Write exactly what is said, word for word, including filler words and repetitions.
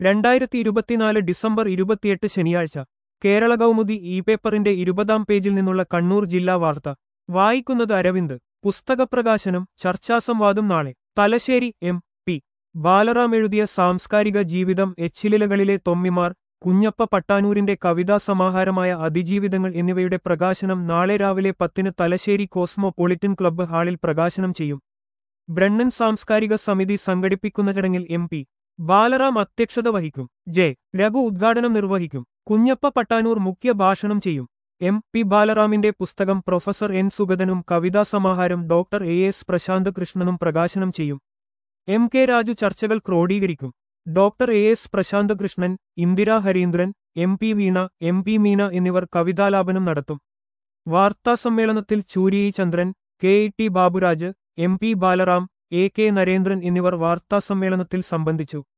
രണ്ടായിരത്തി ഇരുപത്തിനാല് ഡിസംബർ ഇരുപത്തിയെട്ട് ശനിയാഴ്ച കേരള കൗമുദി ഇ പേപ്പറിന്റെ ഇരുപതാം പേജിൽ നിന്നുള്ള കണ്ണൂർ ജില്ലാ വാർത്ത വായിക്കുന്നത് അരവിന്ദ്. പുസ്തകപ്രകാശനം ചർച്ചാസംവാദം നാളെ. തലശ്ശേരി. എം പി ബാലറാം എഴുതിയ സാംസ്കാരിക ജീവിതം, എച്ചിലിലകളിലെ തൊമ്മിമാർ, കുഞ്ഞപ്പ പട്ടാനൂരിന്റെ കവിതാ സമാഹാരമായ അതിജീവിതങ്ങൾ എന്നിവയുടെ പ്രകാശനം നാളെ രാവിലെ പത്തിന് തലശ്ശേരി കോസ്മോപൊളിറ്റൻ ക്ലബ്ബ് ഹാളിൽ പ്രകാശനം ചെയ്യും. ബ്രണ്ണൻ സാംസ്കാരിക സമിതി സംഘടിപ്പിക്കുന്ന ചടങ്ങിൽ എം പി ബാലറാം അധ്യക്ഷത വഹിക്കും. ജെ രഘു ഉദ്ഘാടനം നിർവഹിക്കും. കുഞ്ഞപ്പ പട്ടാനൂർ മുഖ്യ ഭാഷണം ചെയ്യും. എം പി ബാലറാമിന്റെ പുസ്തകം പ്രൊഫസർ എൻ സുഗതനും കവിതാ സമാഹാരം ഡോക്ടർ എ എസ് പ്രശാന്ത് കൃഷ്ണനും പ്രകാശനം ചെയ്യും. എം കെ രാജു ചർച്ചകൾ ക്രോഡീകരിക്കും. Doctor A S Prashanth Krishnan, Indira Harindran, M P Veena, M P Meena എന്നിവർ കവിതാലാപനം നടത്തും. വാർത്താസമ്മേളനത്തിൽ ചൂരിയി Chandran, K E T Baburaj, M P Balaram, A K Narendran എന്നിവർ വാർത്താസമ്മേളനത്തിൽ സംബന്ധിച്ചു.